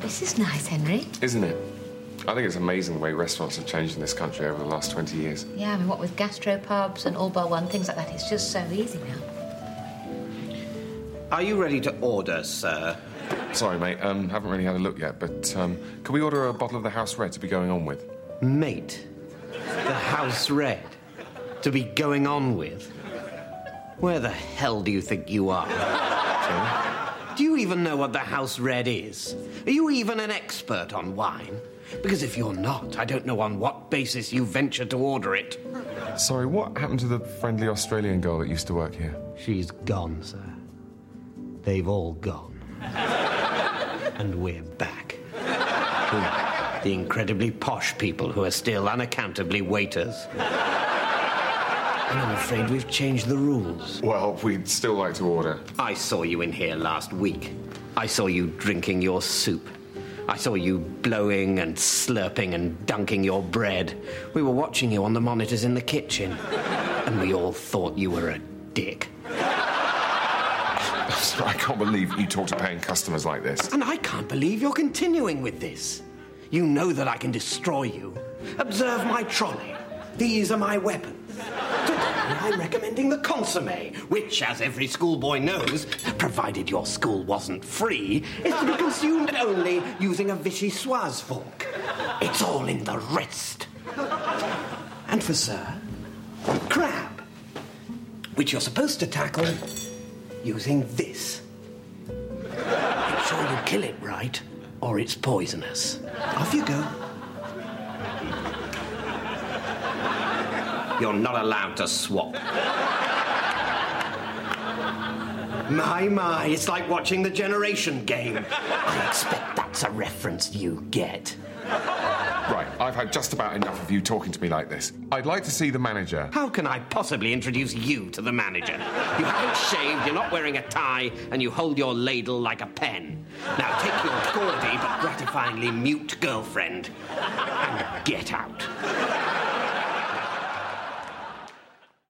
This is nice, Henry. Isn't it? I think it's amazing the way restaurants have changed in this country over the last 20 years. Yeah, I mean, what with gastropubs and All Bar One, things like that, it's just so easy now. Are you ready to order, sir? Sorry, mate, haven't really had a look yet, but can we order a bottle of the House Red to be going on with? Mate, the House Red to be going on with? Where the hell do you think you are? Sorry? Do you even know what the House Red is? Are you even an expert on wine? Because if you're not, I don't know on what basis you venture to order it. Sorry, what happened to the friendly Australian girl that used to work here? She's gone, sir. They've all gone. And we're back. The incredibly posh people who are still unaccountably waiters. And I'm afraid we've changed the rules. Well, we'd still like to order. I saw you in here last week. I saw you drinking your soup. I saw you blowing and slurping and dunking your bread. We were watching you on the monitors in the kitchen. And we all thought you were a dick. I can't believe you talk to paying customers like this. And I can't believe you're continuing with this. You know that I can destroy you. Observe my trolley. These are my weapons. Today I'm recommending the consommé, which, as every schoolboy knows, provided your school wasn't free, is to be consumed only using a vichyssoise fork. It's all in the rest. And for sir, crab, which you're supposed to tackle using this. Make sure you kill it right, or it's poisonous. Off you go. You're not allowed to swap. My, it's like watching the Generation Game. I expect that's a reference you get. Right, I've had just about enough of you talking to me like this. I'd like to see the manager. How can I possibly introduce you to the manager? You haven't shaved, you're not wearing a tie, and you hold your ladle like a pen. Now take your gaudy but gratifyingly mute girlfriend and get out.